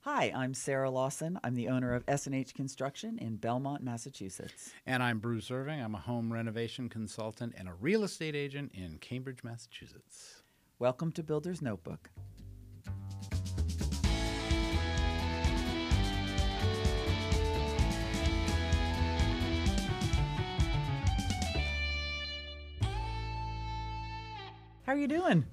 Hi, I'm Sarah Lawson. I'm the owner of S&H Construction in Belmont, Massachusetts. And I'm Bruce Irving. I'm a home renovation consultant and a real estate agent in Cambridge, Massachusetts. Welcome to Builder's Notebook. How are you doing?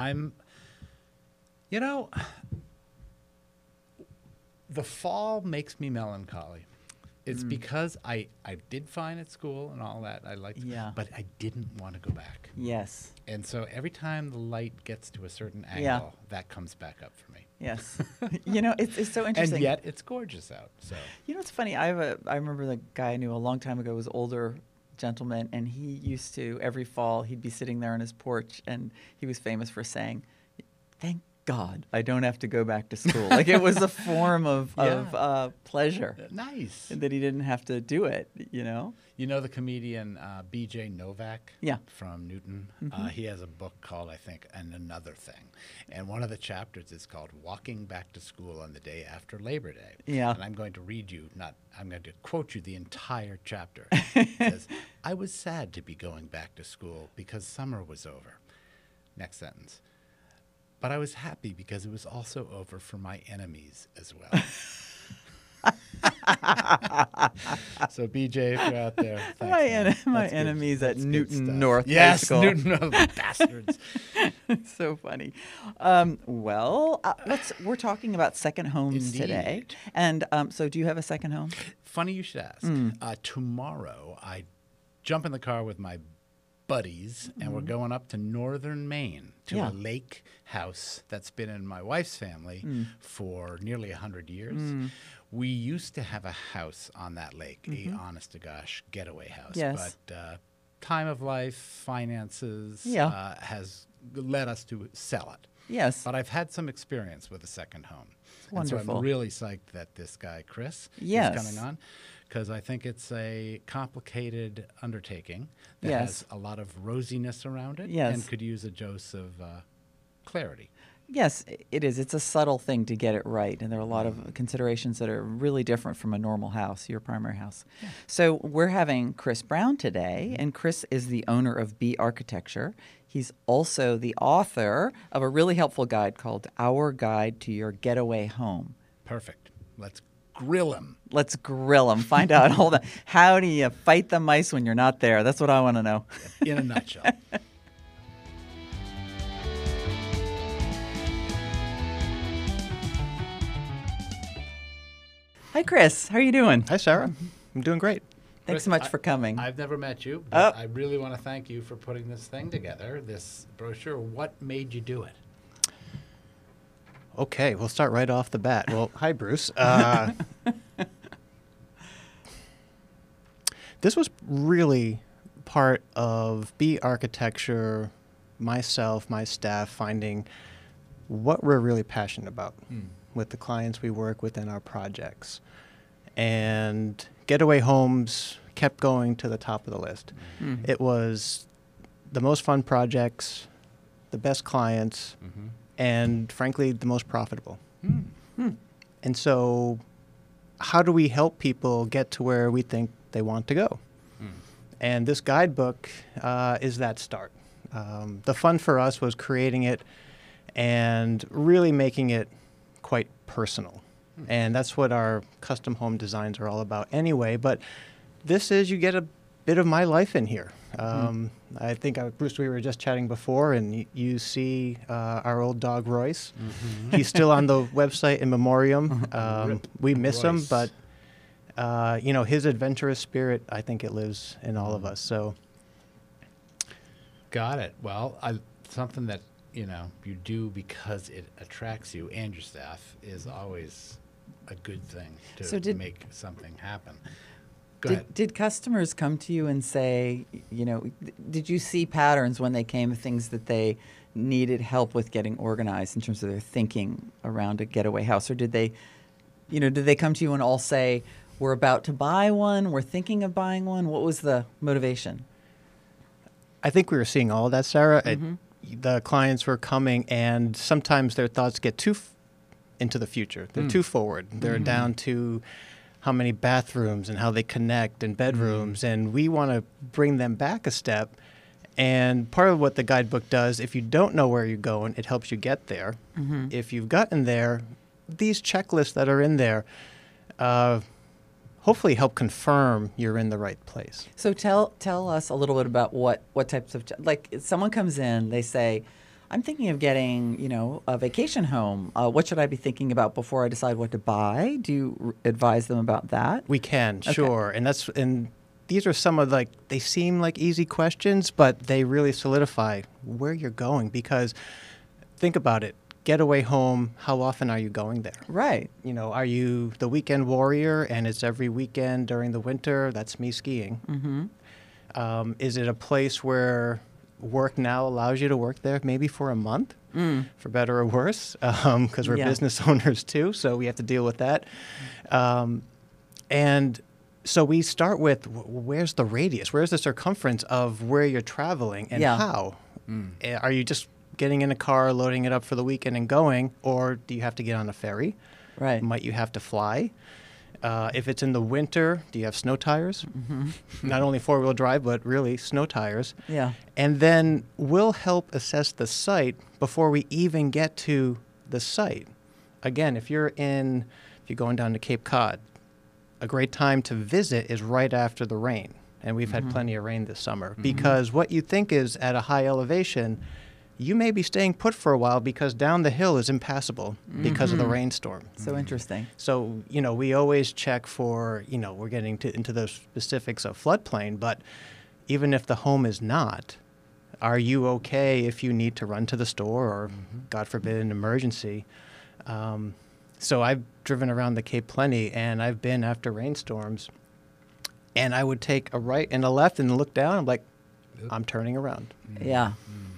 The fall makes me melancholy. It's because I did fine at school and all that. I liked, but I didn't want to go back. Yes. And so every time the light gets to a certain angle, that comes back up for me. Yes. It's so interesting. And yet it's gorgeous out. So It's funny. I remember the guy I knew a long time ago was older gentleman, and he used to, every fall, he'd be sitting there on his porch, and he was famous for saying, "Thank God I don't have to go back to school." Like it was a form of pleasure. nice. That he didn't have to do it, You know the comedian B.J. Novak from Newton? He has a book called, I think, Another Thing. And one of the chapters is called Walking Back to School on the Day After Labor Day. Yeah. And I'm going to read you, I'm going to quote you the entire chapter. It says, "I was sad to be going back to school because summer was over." Next sentence. "But I was happy because it was also over for my enemies as well." So, BJ, if you're out there, thanks, my That's good. enemies at That's good Newton stuff. North High Yes, School. Newton North, bastards. It's so funny. We're talking about second homes today. Indeed. And so do you have a second home? Funny you should ask. Tomorrow, I jump in the car with my buddies, and we're going up to northern Maine to a lake house that's been in my wife's family for nearly 100 years. We used to have a house on that lake, a honest-to-gosh getaway house. Yes. But time of life, finances has led us to sell it. Yes. But I've had some experience with a second home. And Wonderful. so I'm really psyched that this guy, Chris, Yes. is coming on, because I think it's a complicated undertaking that Yes. has a lot of rosiness around it Yes. and could use a dose of clarity. Yes, it is. It's a subtle thing to get it right, and there are a lot of considerations that are really different from a normal house, your primary house. Yeah. So we're having Chris Brown today, and Chris is the owner of B Architecture. He's also the author of a really helpful guide called Our Guide to Your Getaway Home. Perfect. Let's grill him. Let's grill him. Find out how do you fight the mice when you're not there? That's what I want to know. In a nutshell. Hi, Chris. How are you doing? Hi, Sarah. I'm doing great. Thanks Chris, so much for coming. I've never met you, but I really want to thank you for putting this thing together, this brochure. What made you do it? Okay, we'll start right off the bat. Well, hi, Bruce. This was really part of B Architecture, myself, my staff, finding what we're really passionate about with the clients we work with in our projects. And getaway homes kept going to the top of the list. It was the most fun projects, the best clients, and frankly, the most profitable. And so how do we help people get to where we think they want to go? And this guidebook is that start. The fun for us was creating it and really making it quite personal. And that's what our custom home designs are all about anyway. But this is, you get a bit of my life in here. I think, Bruce, we were just chatting before, and you see our old dog, Royce. He's still on the website in memoriam. We miss him, but, his adventurous spirit, I think it lives in all of us. So, Got it. Well, something that, you do because it attracts you and your staff is always a good thing to make something happen. Go ahead. Did customers come to you and say, did you see patterns when they came, things that they needed help with getting organized in terms of their thinking around a getaway house? Or did they come to you and all say, we're about to buy one, we're thinking of buying one? What was the motivation? I think we were seeing all of that, Sarah. The clients were coming, and sometimes their thoughts get too into the future. They're too forward. They're down to how many bathrooms and how they connect and bedrooms, and we want to bring them back a step. And part of what the guidebook does, if you don't know where you're going, it helps you get there. If you've gotten there, these checklists that are in there hopefully help confirm you're in the right place. So tell us a little bit about what types of, like, if someone comes in, they say, I'm thinking of getting, a vacation home. What should I be thinking about before I decide what to buy? Do you advise them about that? We can, Okay. sure. And these are some of they seem like easy questions, but they really solidify where you're going, because think about it. Getaway home, how often are you going there? Right. Are you the weekend warrior and it's every weekend during the winter? That's me skiing. Is it a place where work now allows you to work there maybe for a month, for better or worse, because we're business owners too, so we have to deal with that. And so we start with where's the radius? Where's the circumference of where you're traveling and how? Are you just getting in a car, loading it up for the weekend and going, or do you have to get on a ferry? Right. Might you have to fly? If it's in the winter, do you have snow tires? Not only four-wheel drive, but really snow tires. Yeah. And then we'll help assess the site before we even get to the site. Again, if you're going down to Cape Cod, a great time to visit is right after the rain. And we've had plenty of rain this summer, because what you think is at a high elevation, you may be staying put for a while because down the hill is impassable because of the rainstorm. So interesting. So, we always check for, we're getting into those specifics of floodplain, but even if the home is not, are you okay if you need to run to the store or, God forbid, an emergency? So I've driven around the Cape plenty, and I've been after rainstorms, and I would take a right and a left and look down. I'm like, I'm turning around. Yeah.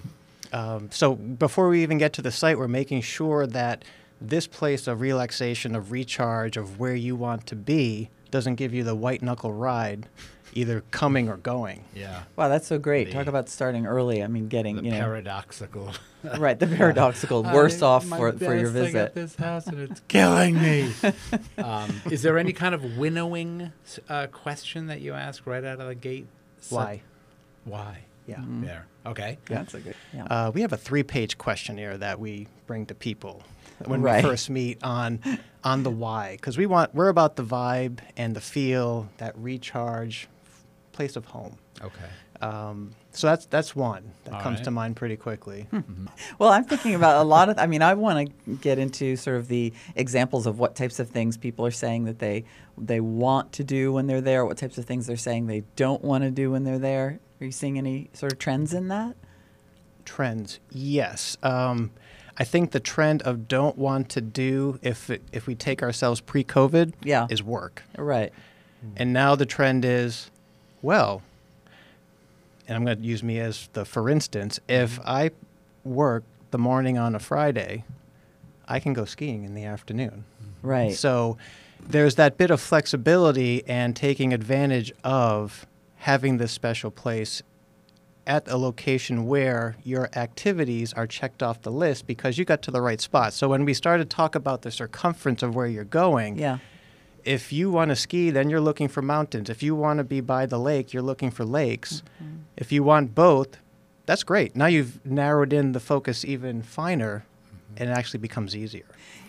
So before we even get to the site, we're making sure that this place of relaxation, of recharge, of where you want to be doesn't give you the white knuckle ride, either coming or going. Yeah. Wow, that's so great. The- Talk about starting early. I mean, getting, The paradoxical. right, the paradoxical, worse off for your visit. At this house and it's killing me. Is there any kind of winnowing question that you ask right out of the gate? Why? Why? Yeah. There. Okay. That's a good. Yeah. We have a 3-page questionnaire that we bring to people when Right. we first meet on the why, because we're about the vibe and the feel, that recharge, place of home. Okay. So that's one that All comes right. to mind pretty quickly. Well, I'm thinking about a lot of. I mean, I want to get into sort of the examples of what types of things people are saying that they want to do when they're there. What types of things they're saying they don't want to do when they're there. Are you seeing any sort of trends in that? Trends, yes. I think the trend of don't want to do, if we take ourselves pre-COVID, Yeah. is work. Right. And now the trend is, well, and I'm going to use me as for instance, if I work the morning on a Friday, I can go skiing in the afternoon. Right. So there's that bit of flexibility and taking advantage of having this special place at a location where your activities are checked off the list because you got to the right spot. So when we started to talk about the circumference of where you're going, Yeah. if you want to ski, then you're looking for mountains. If you want to be by the lake, you're looking for lakes. If you want both, that's great. Now you've narrowed in the focus even finer, and it actually becomes easier.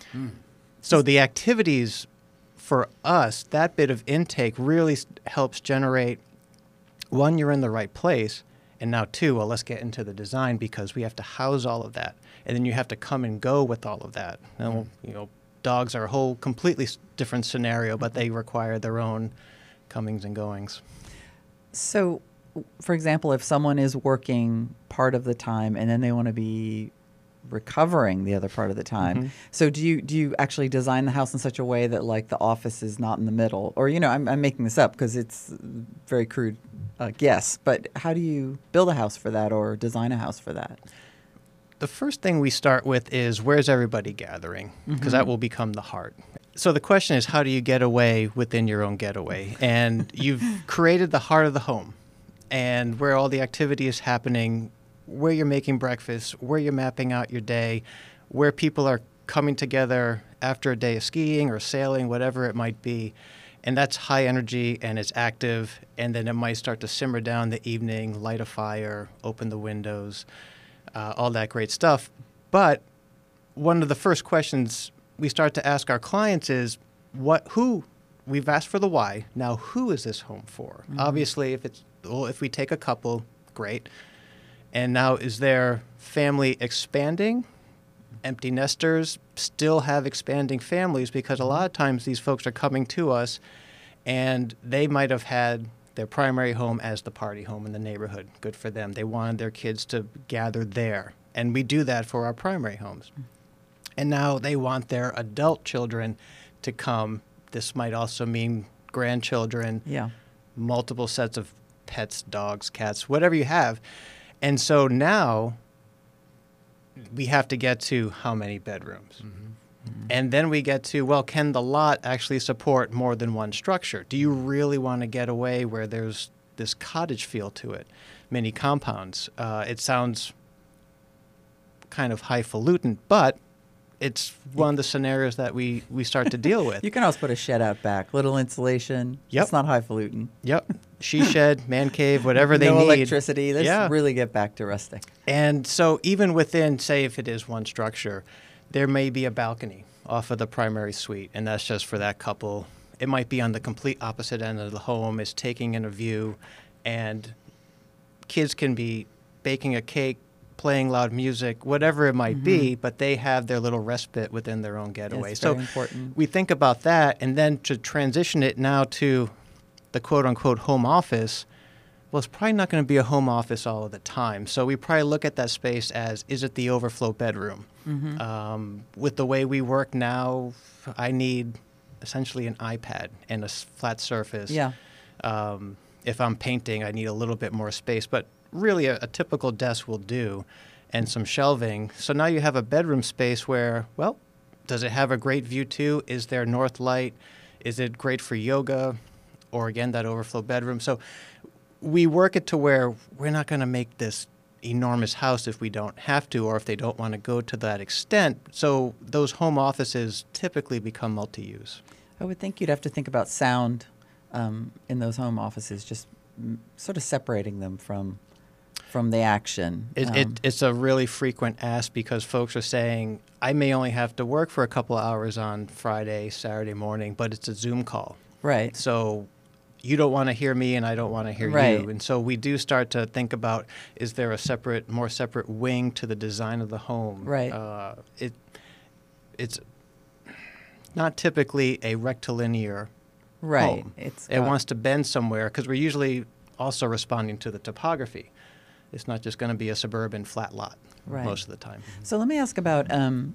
So the activities for us, that bit of intake really helps generate, one, you're in the right place, and now two, well, let's get into the design because we have to house all of that. And then you have to come and go with all of that. And, dogs are a whole completely different scenario, but they require their own comings and goings. So, for example, if someone is working part of the time and then they want to be recovering the other part of the time, so do you actually design the house in such a way that like the office is not in the middle? Or I'm making this up because it's very crude guess, but how do you build a house for that or design a house for that? The first thing we start with is where's everybody gathering? Because that will become the heart. So the question is, how do you get away within your own getaway? And you've created the heart of the home and where all the activity is happening, where you're making breakfast, where you're mapping out your day, where people are coming together after a day of skiing or sailing, whatever it might be. And that's high energy and it's active. And then it might start to simmer down the evening, light a fire, open the windows, all that great stuff. But one of the first questions we start to ask our clients is, who? We've asked for the why. Now, who is this home for? Obviously, if we take a couple, great. And now, is their family expanding? Empty nesters still have expanding families because a lot of times these folks are coming to us and they might have had their primary home as the party home in the neighborhood. Good for them. They wanted their kids to gather there. And we do that for our primary homes. And now they want their adult children to come. This might also mean grandchildren, multiple sets of pets, dogs, cats, whatever you have. And so now we have to get to how many bedrooms. And then we get to, well, can the lot actually support more than one structure? Do you really want to get away where there's this cottage feel to it? Mini compounds. It sounds kind of highfalutin, but it's one of the scenarios that we start to deal with. You can also put a shed out back, little insulation. Yep. It's not highfalutin. Yep. She shed, man cave, whatever they no need. Electricity. Let's really get back to rustic. And so even within, say, if it is one structure, there may be a balcony off of the primary suite, and that's just for that couple. It might be on the complete opposite end of the home. It's taking in a view, and kids can be baking a cake, playing loud music, whatever it might be, but they have their little respite within their own getaway. It's so very important. We think about that, and then to transition it now to the quote-unquote home office, well, it's probably not going to be a home office all of the time. So we probably look at that space as, is it the overflow bedroom? With the way we work now, I need essentially an iPad and a flat surface. If I'm painting, I need a little bit more space. But really, a typical desk will do, and some shelving. So now you have a bedroom space where, well, does it have a great view too? Is there north light? Is it great for yoga? Or again, that overflow bedroom. So we work it to where we're not going to make this enormous house if we don't have to, or if they don't want to go to that extent. So those home offices typically become multi-use. I would think you'd have to think about sound in those home offices, just sort of separating them from the action. It's a really frequent ask because folks are saying, I may only have to work for a couple of hours on Friday, Saturday morning, but it's a Zoom call. Right. So you don't want to hear me and I don't want to hear you. And so we do start to think about, is there a more separate wing to the design of the home? Right. It's not typically a rectilinear home. It wants to bend somewhere because we're usually also responding to the topography. It's not just going to be a suburban flat lot most of the time. So let me ask about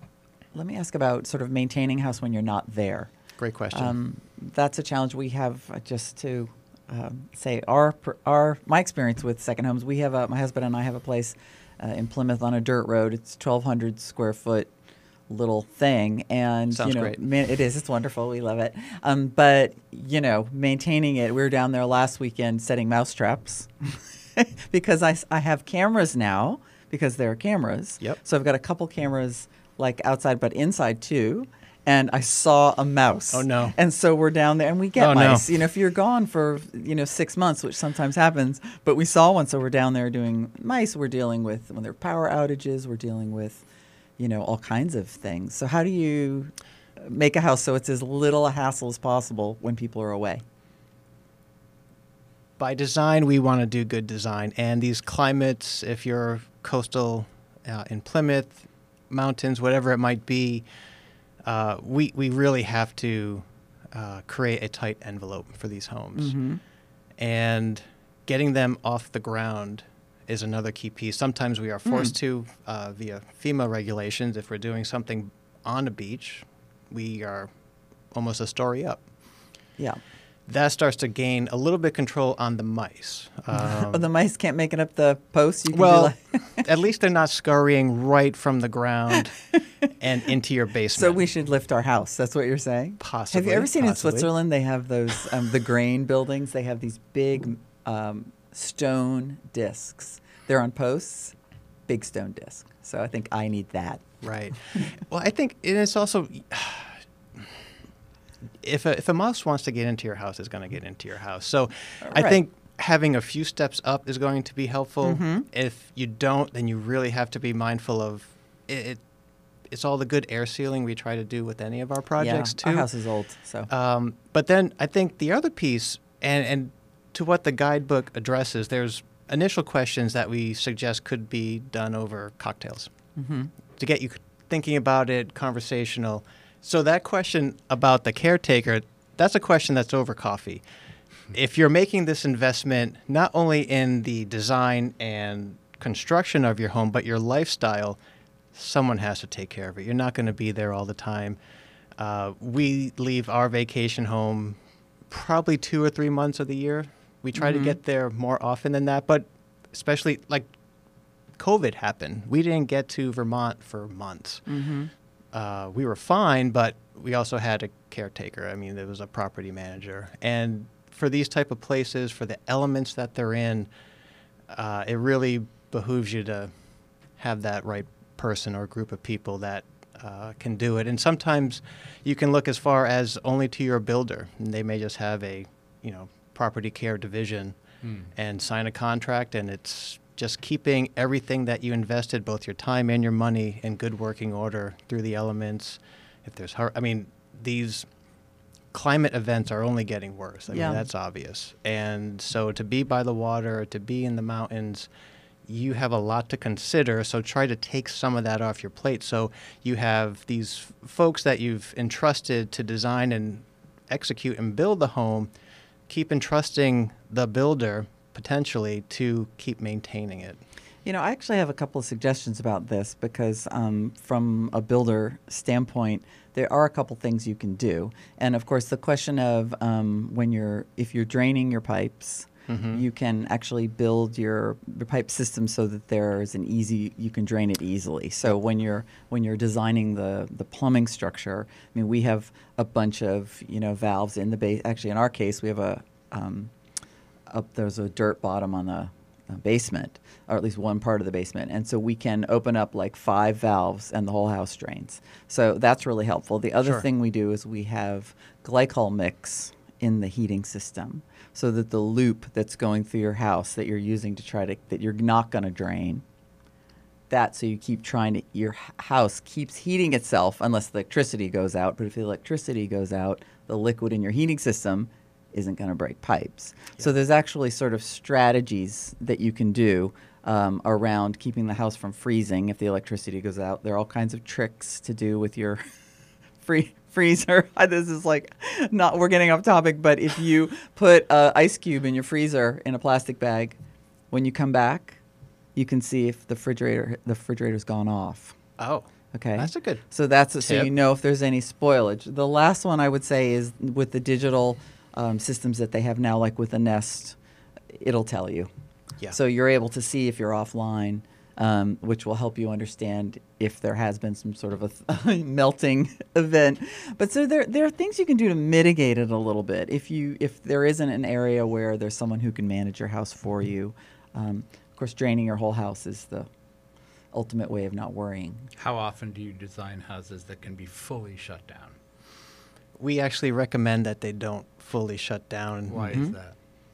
sort of maintaining a house when you're not there. Great question. That's a challenge we have. Just to say, my experience with second homes, we have my husband and I have a place in Plymouth on a dirt road. It's 1,200 square foot little thing, and sounds great. It is. It's wonderful. We love it. But maintaining it. We were down there last weekend setting mouse traps because I have cameras now because there are cameras. Yep. So I've got a couple cameras like outside, but inside too. And I saw a mouse. Oh, no. And so we're down there, and we get mice. No. If you're gone for 6 months, which sometimes happens, but we saw one, so we're down there doing mice. We're dealing with when there are power outages. We're dealing with, all kinds of things. So how do you make a house so it's as little a hassle as possible when people are away? By design, we want to do good design, and these climates, if you're coastal in Plymouth, mountains, whatever it might be. We really have to create a tight envelope for these homes. And getting them off the ground is another key piece. Sometimes we are forced to via FEMA regulations. If we're doing something on a beach, we are almost a story up. Yeah. That starts to gain a little bit control on the mice. The mice can't make it up the post? At least they're not scurrying right from the ground and into your basement. So we should lift our house. That's what you're saying? Possibly. Have you ever seen in Switzerland, they have those, the grain buildings, they have these big stone discs. They're on posts, big stone disc. So I think I need that. Right. Well, I think it's also, if a mouse wants to get into your house, it's going to get into your house. So I Right. think having a few steps up is going to be helpful. Mm-hmm. If you don't, then you really have to be mindful of it. It's all the good air sealing we try to do with any of our projects too. Our house is old, so. But then I think the other piece, and to what the guidebook addresses, there's initial questions that we suggest could be done over cocktails Mm-hmm. to get you thinking about it, conversational. So that question about the caretaker, that's a question that's over coffee. If you're making this investment not only in the design and construction of your home, but your lifestyle, someone has to take care of it. You're not going to be there all the time. We leave our vacation home probably 2 or 3 months of the year. We try to get there more often than that, but especially like COVID happened. We didn't get to Vermont for months. Mm-hmm. We were fine, but we also had a caretaker. I mean, there was a property manager. And for these type of places, for the elements that they're in, it really behooves you to have that right person or group of people that can do it. And sometimes you can look as far as only to your builder, and they may just have a, property care division and sign a contract, and it's just keeping everything that you invested, both your time and your money, in good working order through the elements. If there's these climate events are only getting worse. I Yeah. mean, that's obvious. And so to be by the water, to be in the mountains, you have a lot to consider. So try to take some of that off your plate. So you have these folks that you've entrusted to design and execute and build the home. Keep entrusting the builder potentially to keep maintaining it. I actually have a couple of suggestions about this because from a builder standpoint, there are a couple things you can do. And of course, the question of if you're draining your pipes, you can actually build your pipe system so that you can drain it easily. So when you're designing the plumbing structure, I mean, we have a bunch of valves in the base. Actually, in our case, we have there's a dirt bottom on the basement, or at least one part of the basement, and so we can open up like 5 valves and the whole house drains. So that's really helpful. The other Sure. thing we do is we have glycol mix in the heating system, so that the loop that's going through your house that you're using that you're not going to drain, so you keep your house keeps heating itself unless the electricity goes out. But if the electricity goes out, the liquid in your heating system isn't going to break pipes. Yeah. So there's actually sort of strategies that you can do around keeping the house from freezing if the electricity goes out. There are all kinds of tricks to do with your freezer. This is we're getting off topic, but if you put an ice cube in your freezer in a plastic bag, when you come back, you can see if the refrigerator's gone off. Oh, okay. That's a good So tip. you know if there's any spoilage. The last one I would say is with the digital systems that they have now, like with the Nest, it'll tell you. Yeah. So you're able to see if you're offline, which will help you understand if there has been some sort of a melting event. But so there are things you can do to mitigate it a little bit. If there isn't an area where there's someone who can manage your house for you, of course, draining your whole house is the ultimate way of not worrying. How often do you design houses that can be fully shut down? We actually recommend that they don't fully shut down. Why is that?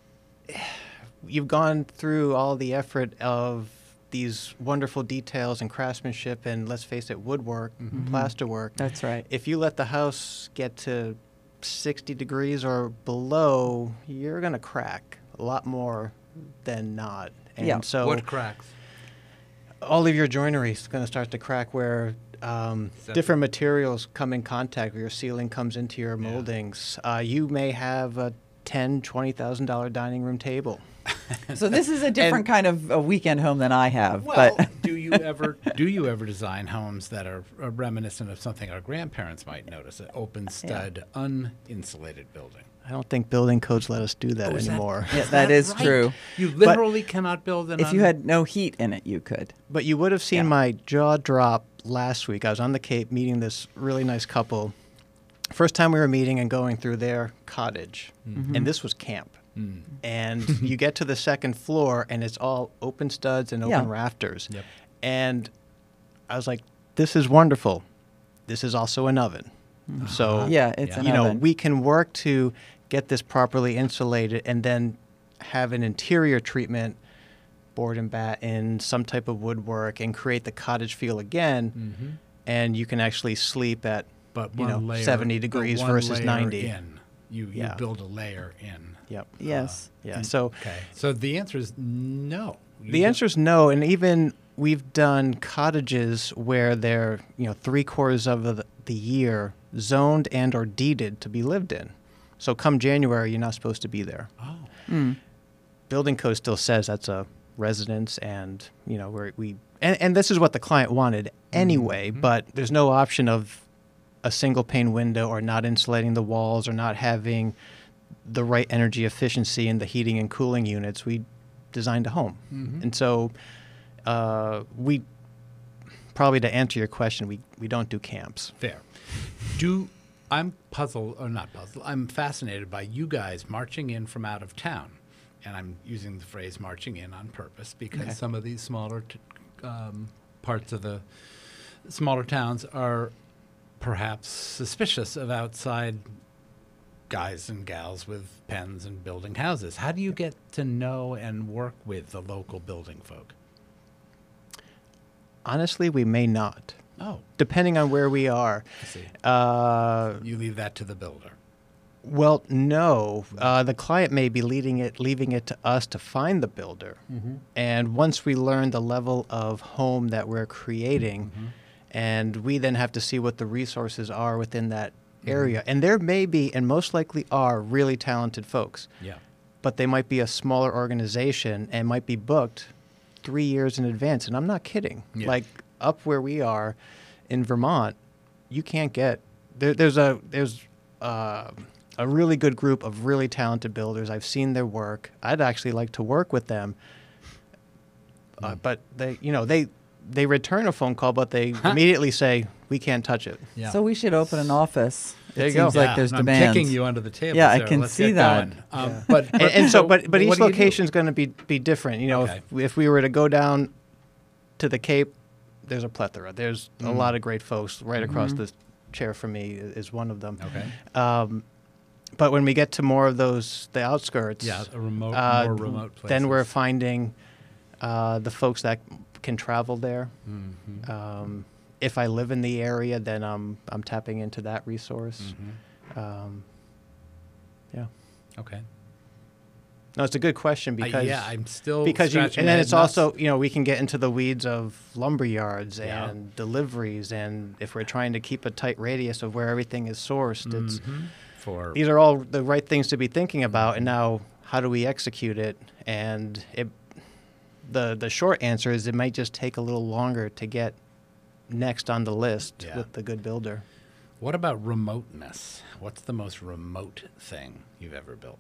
You've gone through all the effort of these wonderful details and craftsmanship and, let's face it, woodwork, plasterwork. That's right. If you let the house get to 60 degrees or below, you're going to crack a lot more than not. And Yeah. so What cracks? all of your joinery is going to start to crack where different materials come in contact, where your ceiling comes into your moldings. You may have a $10,000, $20,000 dining room table. So this is a different kind of a weekend home than I have. Well, but do you ever design homes that are reminiscent of something our grandparents might notice? An open stud, uninsulated building. I don't think building codes let us do that anymore. yeah, that is right? true. You literally cannot build an If you had no heat in it, you could. But you would have seen my jaw drop last week. I was on the Cape meeting this really nice couple. First time we were meeting and going through their cottage. And this was camp. And you get to the second floor, and it's all open studs and open rafters. Yep. And I was like, this is wonderful. This is also an oven. So Yeah, it's an you know, oven. we can work to get this properly insulated and then have an interior treatment, board and batten, some type of woodwork, and create the cottage feel again. And you can actually sleep at But you know, one layer, 70 but degrees one versus layer 90. In. You Yeah. build a layer in. Yep. Yes. Yeah. So Okay. So the answer is no. the answer is no, and even we've done cottages where they're, you know, 3/4 of the year zoned and or deeded to be lived in. So come January, you're not supposed to be there. Oh. Building code still says that's a residence, and you know and this is what the client wanted anyway. But there's no option of a single pane window or not insulating the walls or not having the right energy efficiency in the heating and cooling units. We designed a home, and so we probably, to answer your question, we don't do camps. Fair. I'm puzzled, or not puzzled, I'm fascinated by you guys marching in from out of town. And I'm using the phrase marching in on purpose because some of these smaller parts of the smaller towns are perhaps suspicious of outside guys and gals with pens and building houses. How do you get to know and work with the local building folk? Honestly, we may not, Oh, depending on where we are. I see. Uh, You leave that to the builder. Well, no. The client may be leaving it to us to find the builder. And once we learn the level of home that we're creating, and we then have to see what the resources are within that area. And there may be, and most likely are, really talented folks. Yeah. But they might be a smaller organization and might be booked 3 years in advance. And I'm not kidding. Yeah. Like up where we are in Vermont, you can't get there's a really good group of really talented builders. I've seen their work. I'd actually like to work with them. But they return a phone call, but they immediately say, we can't touch it. Yeah. So we should open an office. There It you go. seems like there's I'm demands. kicking you under the table. Yeah, I Sarah. can Let's see get that. going. But And so, but what each do you do? location is going to be different. You know, Okay. if we were to go down to the Cape, there's a plethora. There's a lot of great folks right across the chair from me is one of them. Okay. But when we get to more of the outskirts, Yeah, a remote, more remote places. then we're finding the folks that can travel there. If I live in the area, then I'm tapping into that resource. Yeah. Okay. No, it's a good question because I'm still because you, scratching and my then head it's nuts. also, you know, we can get into the weeds of lumber yards Yeah. and deliveries, and if we're trying to keep a tight radius of where everything is sourced, it's for these are all the right things to be thinking about. And now, how do we execute it? And the short answer is it might just take a little longer to get next on the list Yeah. with the good builder. What about remoteness? What's the most remote thing you've ever built?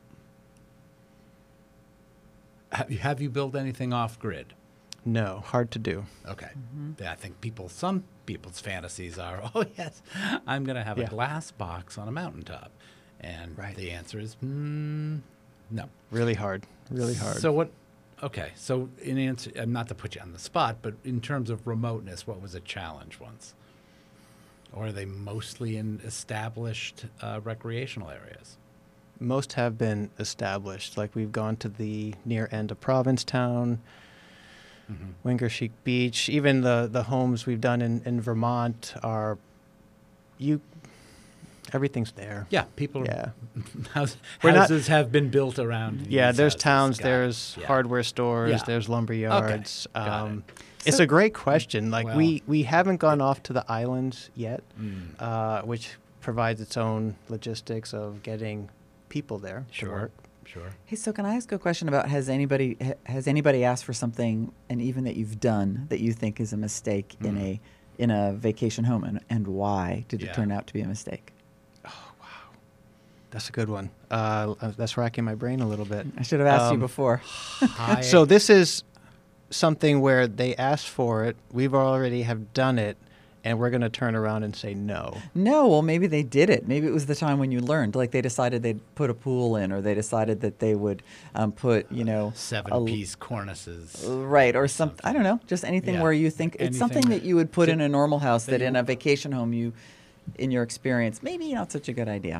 Have you built anything off grid? No, hard to do. Okay. Yeah, I think some people's fantasies are, oh yes, I'm going to have a Yeah. glass box on a mountaintop, and Right. the answer is no. Really hard. Really hard. So what? Okay. So in answer, not to put you on the spot, but in terms of remoteness, what was a challenge once? Or are they mostly in established recreational areas? Most have been established. Like we've gone to the near end of Provincetown, Wingersheek Beach. Even the homes we've done in Vermont are everything's there. Yeah, people. Yeah. We're houses have been built around. Yeah, these there's houses. towns, Got it. there's Yeah. hardware stores, Yeah. there's lumber yards. Got it. It's So- a great question. Like Well- we haven't gone off to the islands yet, Mm. which provides its own logistics of getting people there to Sure. work. Sure. Hey, so can I ask a question about has anybody asked for something, and even that you've done that you think is a mistake in a vacation home, and why did Yeah. it turn out to be a mistake? That's a good one. That's racking my brain a little bit. I should have asked you Um, before. So this is something where they asked for it, we've already have done it, and we're going to turn around and say no. No, well, maybe they did it. Maybe it was the time when you learned. Like they decided they'd put a pool in, or they decided that they would put, a- Seven-piece cornices. right, or something. I don't know, just anything Yeah. where you think it's something Anything that you would put that- in a normal house that that you- in a vacation home in your experience, maybe not such a good idea?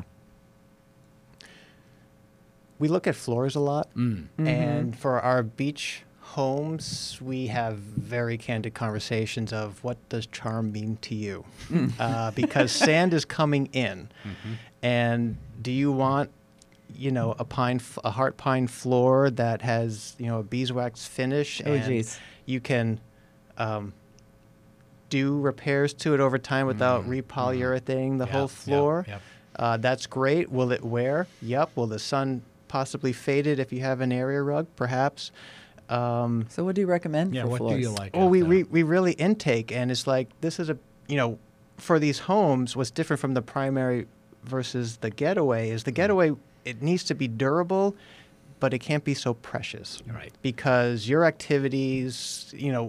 We look at floors a lot, Mm-hmm. and for our beach homes, we have very candid conversations of what does charm mean to you, because sand is coming in, and do you want, a heart pine floor that has a beeswax finish, Oh, and geez. you can do repairs to it over time without repolyurethane the whole floor. Yep. That's great. Will it wear? Yep. Will the sun possibly fade it if you have an area rug? Perhaps. So what do you recommend Yeah, for what floors? do you like? Well, out we there? really intake, and it's like this is for these homes, what's different from the primary versus the getaway is the getaway, it needs to be durable, but it can't be so precious. Right. Because your activities,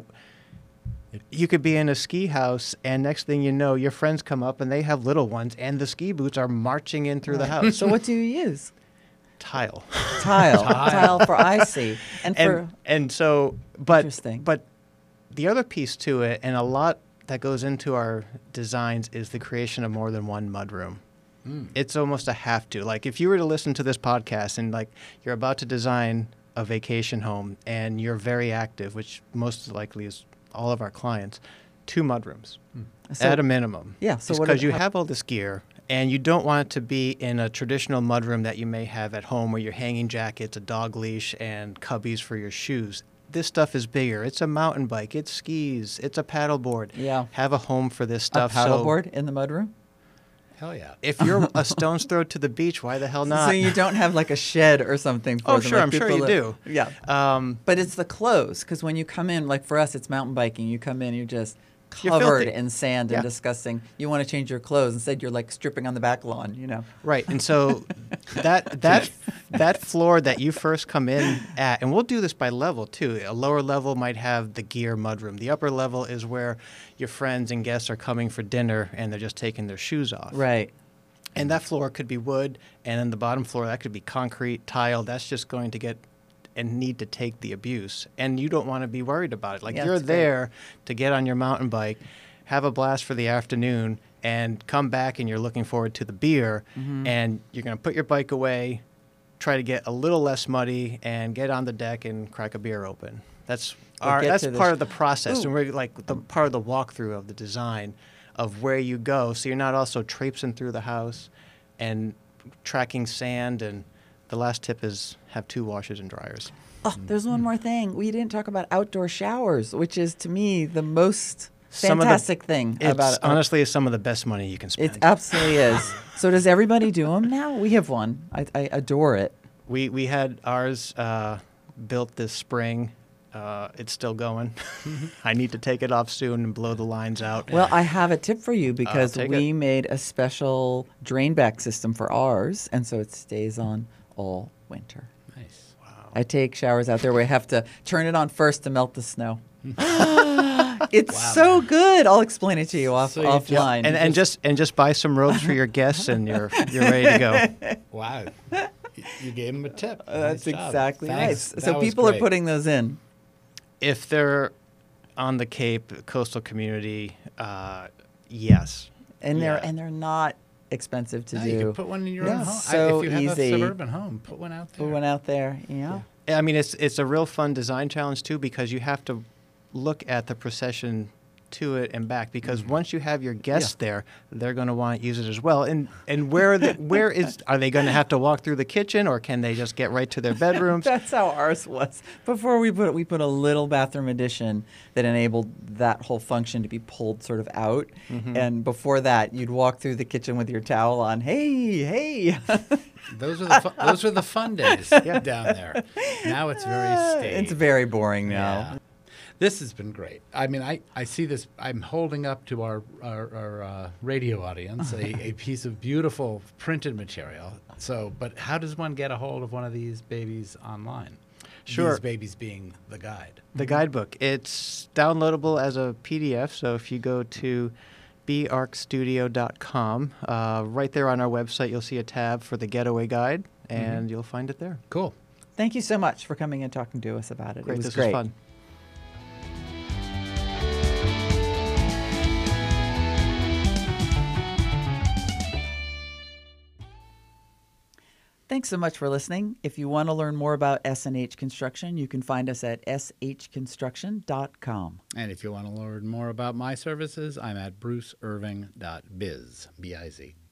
you could be in a ski house, and next thing you know, your friends come up and they have little ones, and the ski boots are marching in through the house. So what do you use? Tile. Tile for icy. And so, but Interesting. But the other piece to it, and a lot that goes into our designs, is the creation of more than one mudroom. It's almost a have to. Like if you were to listen to this podcast and like you're about to design a vacation home and you're very active, which most likely is all of our clients, 2 mudrooms So- at a minimum. Yeah, so Just what because do- you how- have all this gear and you don't want it to be in a traditional mudroom that you may have at home where you're hanging jackets, a dog leash, and cubbies for your shoes. This stuff is bigger. It's a mountain bike. It's skis. It's a paddleboard. Yeah. Have a home for this A stuff. paddleboard in the mudroom? Hell yeah. If you're a stone's throw to the beach, why the hell not? So you don't have like a shed or something for Oh, them? sure, like I'm sure people you do. Yeah. But it's the clothes, because when you come in, like for us, it's mountain biking. You come in, you're just You're covered filthy. in sand Yeah. and disgusting. You want to change your clothes. Instead, you're like stripping on the back lawn, Right, and so that floor that you first come in at, and we'll do this by level too. A lower level might have the gear mudroom. The upper level is where your friends and guests are coming for dinner and they're just taking their shoes off. Right. And that floor could be wood, and then the bottom floor that could be concrete, tile. That's just going to get and need to take the abuse, and you don't want to be worried about it. Like Yeah, you're that's great. there to get on your mountain bike, have a blast for the afternoon, and come back and you're looking forward to the beer, and you're going to put your bike away, try to get a little less muddy, and get on the deck and crack a beer open. That's We'll get that's to the part of the process, Ooh. and we're like the part of the walkthrough of the design of where you go, so you're not also traipsing through the house and tracking sand. And the last tip is have 2 washers and dryers. Oh, there's one more thing. We didn't talk about outdoor showers, which is to me the most Some of the- fantastic thing It's about it. honestly some of the best money you can spend. It absolutely is. So does everybody do them now? We have one. I adore it. We had ours built this spring. It's still going. I need to take it off soon and blow the lines out. Well, I have a tip for you because take we it. made a special drain back system for ours, and so it stays on all winter. Nice. I take showers out there where I have to turn it on first to melt the snow. It's so good. I'll explain it to you So you just- offline. and just buy some robes for your guests, and you're ready to go. Wow. You gave him a tip. That's Nice job. exactly Thanks. right. That So was people are great. putting those in. If they're on the Cape coastal community, yes. And Yeah. they're not expensive to No, do. you can put one in your Yeah, own home. so if you have easy. a suburban home, put one out there. Put one out there, yeah. I mean, it's a real fun design challenge too, because you have to look at the procession to it and back, because once you have your guests there, they're going to want to use it as well. And where are they going to have to walk through the kitchen, or can they just get right to their bedrooms? That's how ours was. Before we put a little bathroom addition that enabled that whole function to be pulled sort of out. And before that, you'd walk through the kitchen with your towel on. Hey. Those are the fun days down there. Now it's very staid. It's very boring now. Yeah. This has been great. I mean, I see this. I'm holding up to our radio audience a piece of beautiful printed material. So, but how does one get a hold of one of these babies online? Sure. These babies being the guide. The guidebook. It's downloadable as a PDF. So if you go to bearcstudio.com, right there on our website, you'll see a tab for the Getaway Guide, and you'll find it there. Cool. Thank you so much for coming and talking to us about it. Great. It was This great. was fun. Thanks so much for listening. If you want to learn more about S&H Construction, you can find us at shconstruction.com. And if you want to learn more about my services, I'm at bruceirving.biz, B-I-Z.